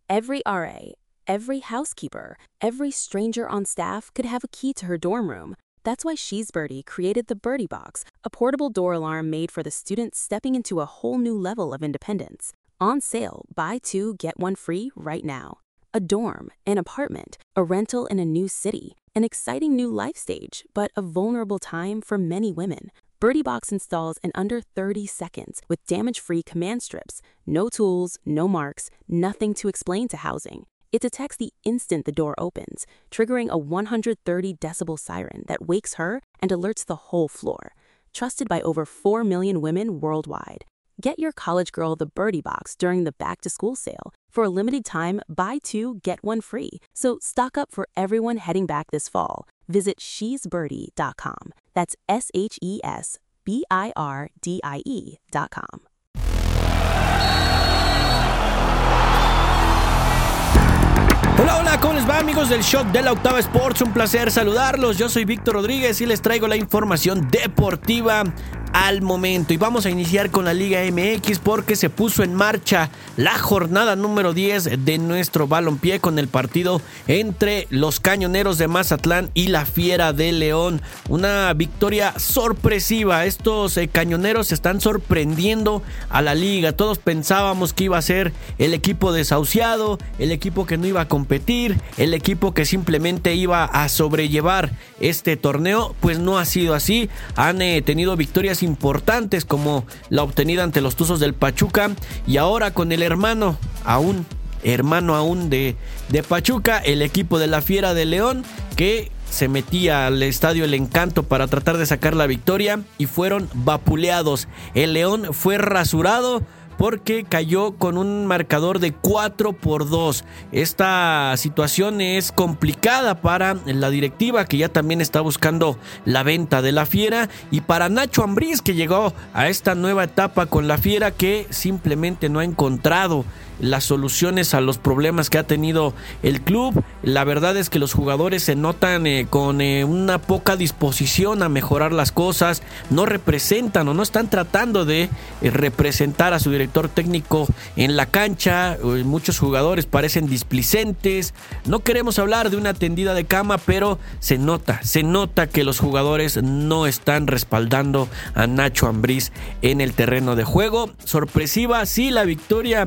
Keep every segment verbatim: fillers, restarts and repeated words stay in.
Every R A, every housekeeper, every stranger on staff could have a key to her dorm room. That's why She's Birdie created the Birdie Box, a portable door alarm made for the students stepping into a whole new level of independence. On sale, buy two, get one free right now. A dorm, an apartment, a rental in a new city, an exciting new life stage, but a vulnerable time for many women. Birdie Box installs in under thirty seconds with damage-free command strips. No tools, no marks, nothing to explain to housing. It detects the instant the door opens, triggering a one hundred thirty decibel siren that wakes her and alerts the whole floor. Trusted by over four million women worldwide. Get your college girl the Birdie Box during the back-to-school sale. For a limited time, buy two, get one free. So stock up for everyone heading back this fall. Visit she's birdie dot com. That's S H E S B I R D I E dot com. Hola, hola, ¿cómo les va, amigos del Shot de la Octava Sports? Un placer saludarlos. Yo soy Víctor Rodríguez y les traigo la información deportiva al momento. Y vamos a iniciar con la Liga M X porque se puso en marcha la jornada número diez de nuestro balompié con el partido entre los Cañoneros de Mazatlán y la Fiera de León. Una victoria sorpresiva. Estos eh, Cañoneros están sorprendiendo a la liga. Todos pensábamos que iba a ser el equipo desahuciado, el equipo que no iba a competir, el equipo que simplemente iba a sobrellevar este torneo. Pues no ha sido así. Han eh, tenido victorias importantes como la obtenida ante los Tuzos del Pachuca y ahora con el hermano aún hermano aún de, de Pachuca, el equipo de la Fiera de León, que se metía al estadio El Encanto para tratar de sacar la victoria y fueron vapuleados. El León fue rasurado porque cayó con un marcador de cuatro por dos. Esta situación es complicada para la directiva, que ya también está buscando la venta de la Fiera, y para Nacho Ambriz, que llegó a esta nueva etapa con la Fiera, que simplemente no ha encontrado las soluciones a los problemas que ha tenido el club. La verdad es que los jugadores se notan eh, con eh, una poca disposición a mejorar las cosas, no representan o no están tratando de eh, representar a su director técnico en la cancha. Eh, muchos jugadores parecen displicentes. No queremos hablar de una tendida de cama, pero se nota, se nota que los jugadores no están respaldando a Nacho Ambriz en el terreno de juego. Sorpresiva, sí, la victoria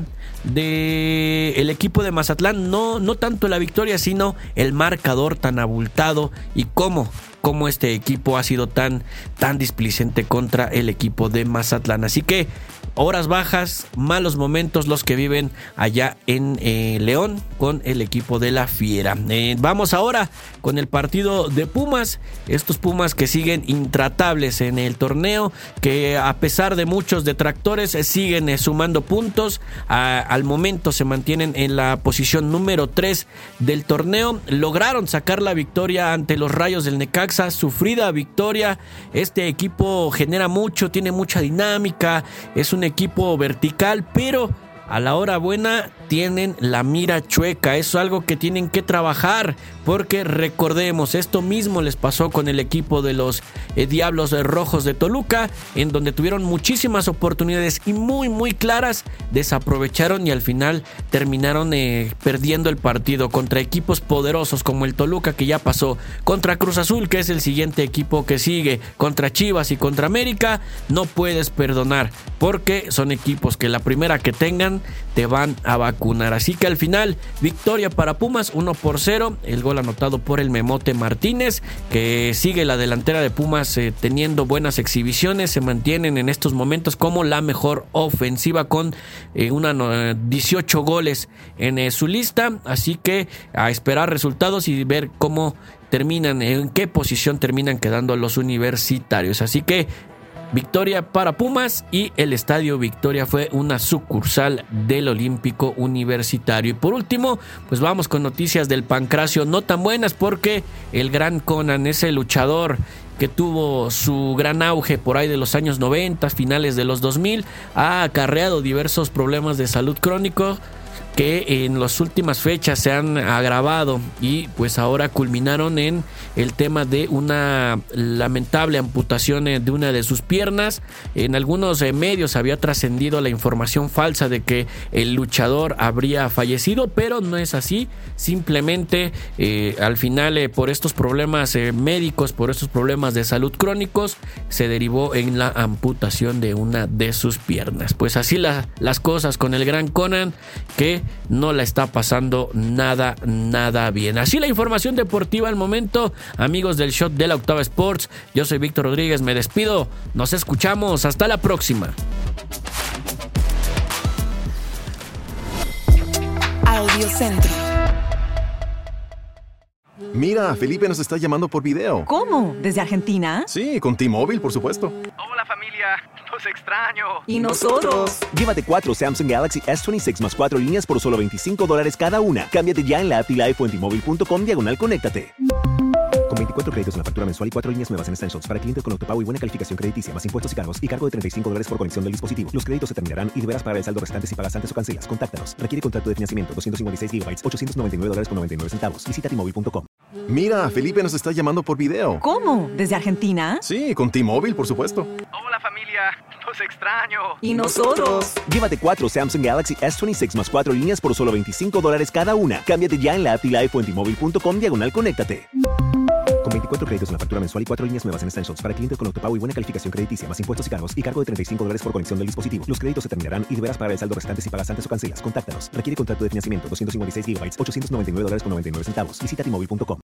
de el equipo de Mazatlán, no, no tanto la victoria, sino el marcador tan abultado y cómo, cómo este equipo ha sido tan, tan displicente contra el equipo de Mazatlán. Así que horas bajas, malos momentos los que viven allá en eh, León con el equipo de la Fiera. Eh, vamos ahora con el partido de Pumas. Estos Pumas que siguen intratables en el torneo, que a pesar de muchos detractores eh, siguen eh, sumando puntos. A, al momento se mantienen en la posición número tres del torneo. Lograron sacar la victoria ante los Rayos del Necaxa. Sufrida victoria. Este equipo genera mucho, tiene mucha dinámica. Es un equipo vertical, pero a la hora buena tienen la mira chueca. Es algo que tienen que trabajar, porque recordemos, esto mismo les pasó con el equipo de los eh, Diablos Rojos de Toluca, en donde tuvieron muchísimas oportunidades y muy muy claras, desaprovecharon y al final terminaron eh, perdiendo el partido contra equipos poderosos como el Toluca, que ya pasó, contra Cruz Azul, que es el siguiente equipo que sigue, contra Chivas y contra América. No puedes perdonar, porque son equipos que la primera que tengan te van a vacunar. Así que al final, victoria para Pumas, uno por cero. El gol anotado por el Memote Martínez, que sigue la delantera de Pumas eh, teniendo buenas exhibiciones. Se mantienen en estos momentos como la mejor ofensiva con eh, una, eh, dieciocho goles en eh, su lista. Así que a esperar resultados y ver cómo terminan, en qué posición terminan quedando los universitarios. Así que victoria para Pumas, y el Estadio Victoria fue una sucursal del Olímpico Universitario. Y por último, pues vamos con noticias del Pancracio no tan buenas, porque el gran Conan, ese luchador que tuvo su gran auge por ahí de los años noventa, finales de los dos mil, ha acarreado diversos problemas de salud crónicos. que en las últimas fechas se han agravado y pues ahora culminaron en el tema de una lamentable amputación de una de sus piernas. En algunos eh, medios había trascendido la información falsa de que el luchador habría fallecido, pero no es así. Simplemente eh, al final eh, por estos problemas eh, médicos, por estos problemas de salud crónicos, se derivó en la amputación de una de sus piernas. Pues así la, las cosas con el gran Conan, que no la está pasando nada, nada bien. Así la información deportiva al momento, amigos del Shot de la Octava Sports. Yo soy Víctor Rodríguez, me despido, nos escuchamos, hasta la próxima. Audiocentro. Mira, Felipe nos está llamando por video. ¿Cómo? ¿Desde Argentina? Sí, con T-Mobile, por supuesto. Hola familia, los extraño. ¿Y nosotros? Llévate cuatro Samsung Galaxy S veintiséis más cuatro líneas por solo veinticinco dólares cada una. Cámbiate ya en la app Life o en T-Mobile punto com diagonal conéctate. Con veinticuatro créditos en la factura mensual y cuatro líneas nuevas en Essentials para clientes con autopago y buena calificación crediticia, más impuestos y cargos, y cargo de treinta y cinco dólares por conexión del dispositivo. Los créditos se terminarán y deberás pagar el saldo restante si pagas antes o cancelas. Contáctanos. Requiere contrato de financiamiento. doscientos cincuenta y seis gigabytes, ochocientos noventa y nueve dólares con noventa y nueve centavos. Visita T Mobile punto com. Mira, Felipe nos está llamando por video. ¿Cómo? ¿Desde Argentina? Sí, con T-Mobile, por supuesto. Hola familia, los extraño. ¿Y nosotros? Llévate cuatro Samsung Galaxy S veintiséis más cuatro líneas por solo veinticinco dólares cada una. Cámbiate ya en la app Life o en T Mobile punto com diagonal conéctate. Con veinticuatro créditos en la factura mensual y cuatro líneas nuevas en Essentials para clientes con autopago y buena calificación crediticia, más impuestos y cargos, y cargo de treinta y cinco dólares por conexión del dispositivo. Los créditos se terminarán y deberás pagar el saldo restante si pagas antes o cancelas. Contáctanos. Requiere contrato de financiamiento. doscientos cincuenta y seis gigabytes, ochocientos noventa y nueve dólares con noventa y nueve centavos. Visita T Mobile punto com.